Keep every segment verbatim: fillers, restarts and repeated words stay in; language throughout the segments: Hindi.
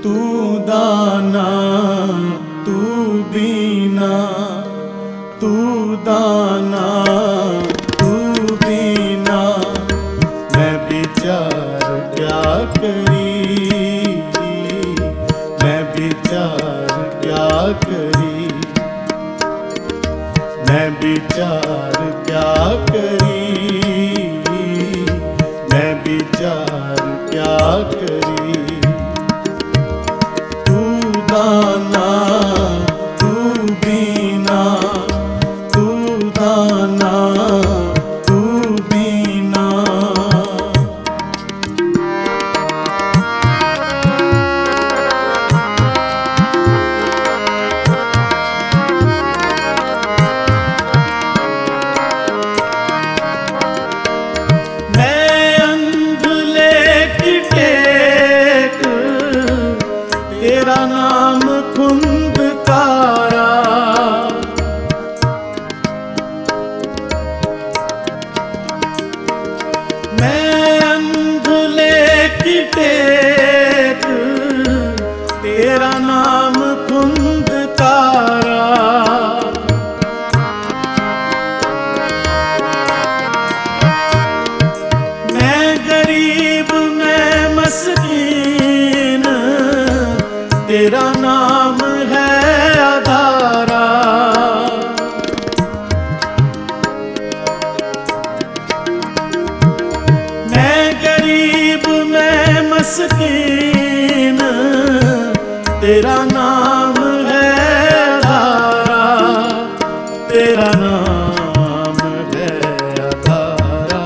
तू दाना तू बीना, तू दाना तू बीना, मैं विचार क्या करी, मैं विचार क्या करी, मैं विचार क्या करी, मैं विचार क्या करी। तू दाना तू बीना, तू दाना तू बीना। तेरा नाम खुंदकारा, मैं अंधले की टेक, तेरा नाम खुंदकारा। मैं गरीब मैं मस्कीन, तेरा नाम है आधारा। मैं गरीब मैं मस्कीन, तेरा नाम है आधारा, तेरा नाम है आधारा,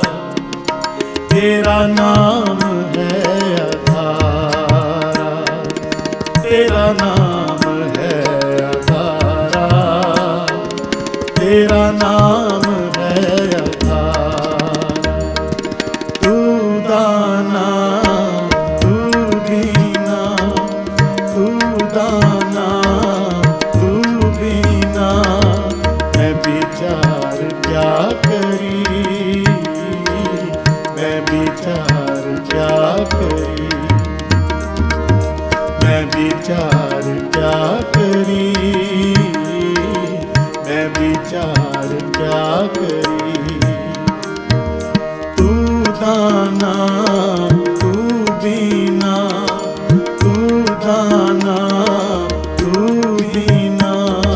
तेरा नाम है आधारा, तेरा नाम है आधारा, तेरा नाम है आधारा। तू दाना तू बीना, तू दाना तू बीना, मैं विचार क्या करी, मैं विचार क्या करी, मैं विचार क्या करी, मैं विचार क्या करी। तू दाना तू बीना, तू दाना तू बीना।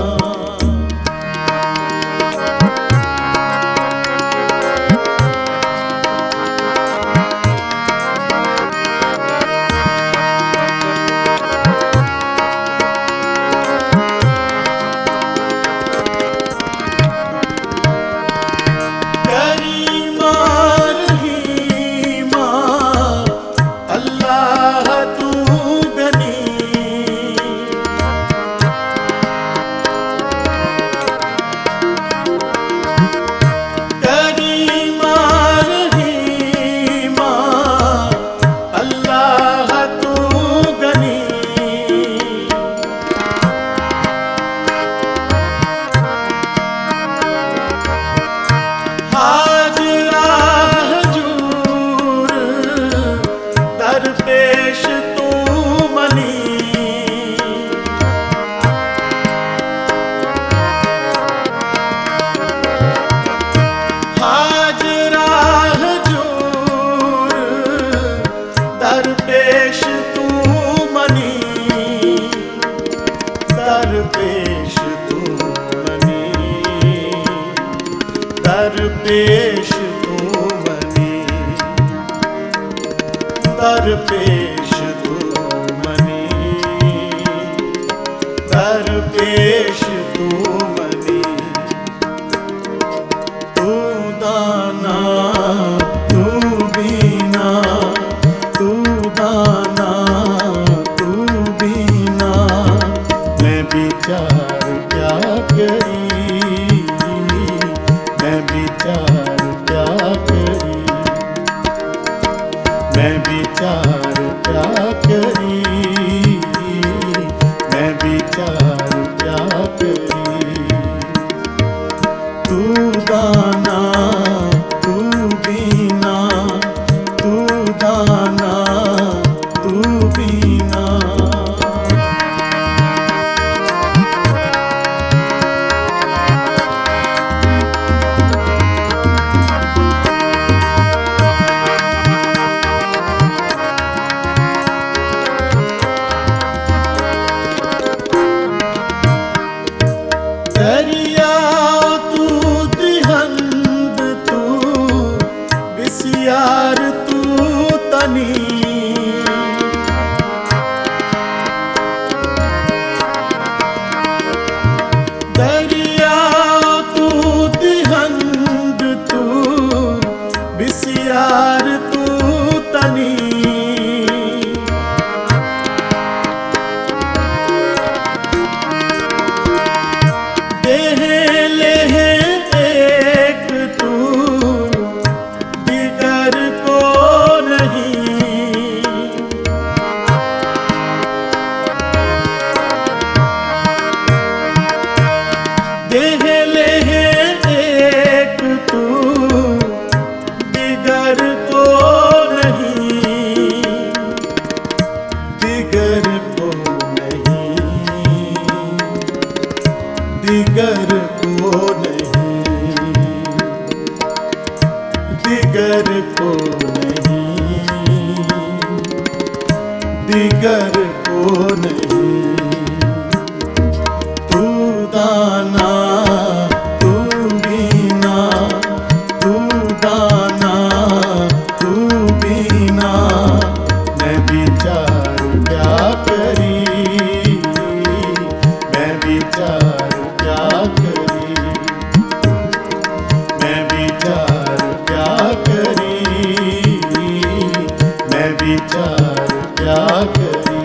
दरपेश तू मनी, हाजरा हजूर, दरपेश तू मनी, दरपेश तू मनी, दरपेश तू मनी, दरपेश तू मनी, दरपेश तू मनी। तू दाना तू बीना, तू दाना तू बीना, मैं विचार क्या करी, मैं विचार क्या करी, मैं विचार क्या करी, मैं विचार क्या करी। तू दाना तू बीना, तू दाना तू बीना। दरिया तू दिहंग तू बिसियार तू तनी देह लेह एक तू दिगर को नहीं देह लेह एक तू दिगर को नहीं दिगर को नहीं दिगर को नहीं दिगर को नहीं दिगर को नहीं तू दाना तू बीना तू दाना तू बीना मैं विचार क्या करी मैं विचार क्या करी मैं विचार क्या करी मैं विचार क्या करी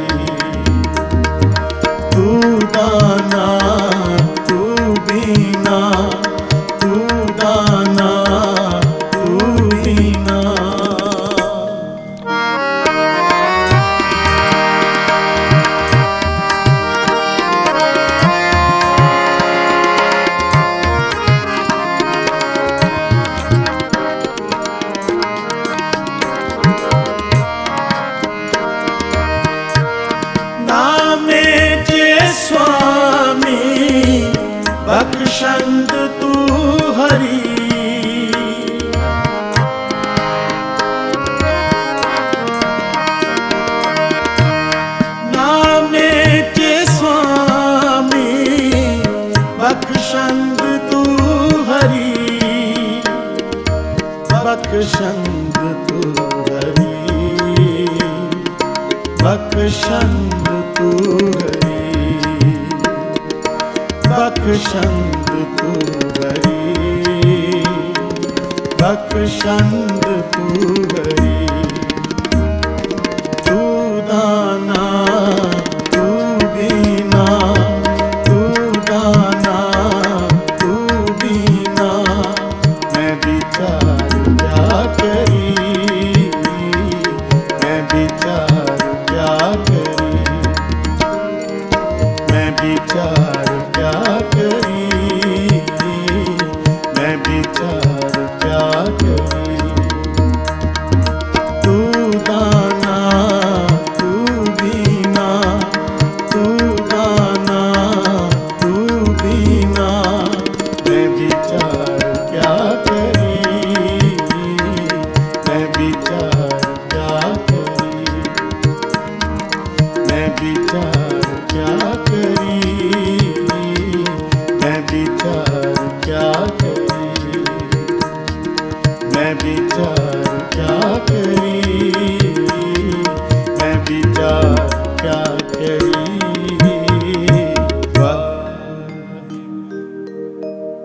तू दाना तू बीना तू दाना तू बीना नामे जे स्वामी बख्शंद तू हरी नामे जे स्वामी बख्शंद तू हरी बख्शंद तू हरी बख्शंद तू हरी बख्शंद तू हरी बख्शंद तू हरी